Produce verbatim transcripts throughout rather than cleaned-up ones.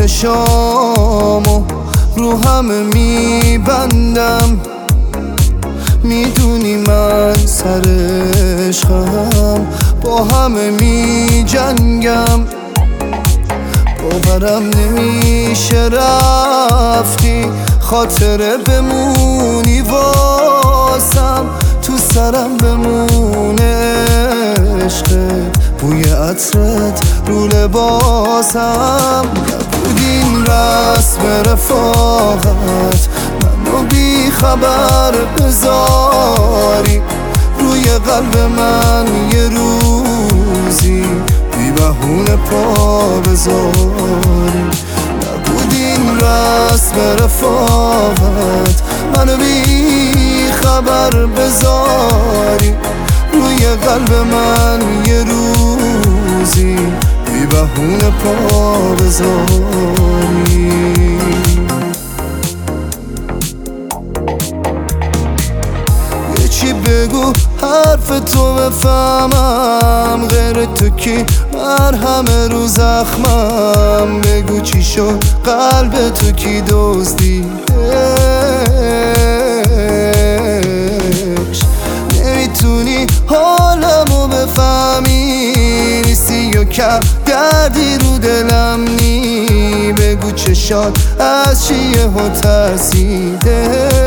چشامو رو همه میبندم، میدونی من سر عشقم با همه میجنگم. باورم نمیشه رفتی، خاطره بمونی واسم، تو سرم بمونه عشقت، بوی عطرت رو لباسم. نبود این رسم رفاقت منو بی خبر بذاری، روی قلب من یه روزی بی بهونه پا بذاری. نبود این رسم رفاقت منو بی خبر بذاری، روی قلب من یه روزی بی بهونه پا بذاری. یه چی بگو حرف تو بفهمم، غیر تو کی مرهم رو زخمم. بگو چی شد قلب تو کی دزدیدش، نمیتونی حالمو بفهمی، نیستی و کم دردی رو دلم نی. بگو چشات از چیه و ترسیده،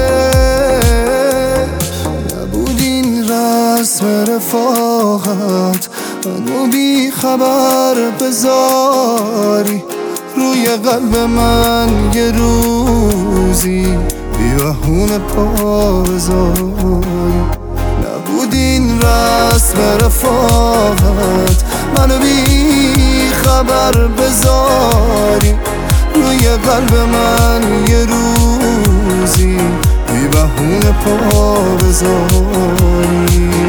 نبود این رسم رفاقت منو بی خبر بذاری، روی قلب من یه روزی بی بهونه پا بذاری. نبود این رسم رفاقت منو بی خبر بذاری، روی قلب من یه روزی بی بهونه پا بذاری.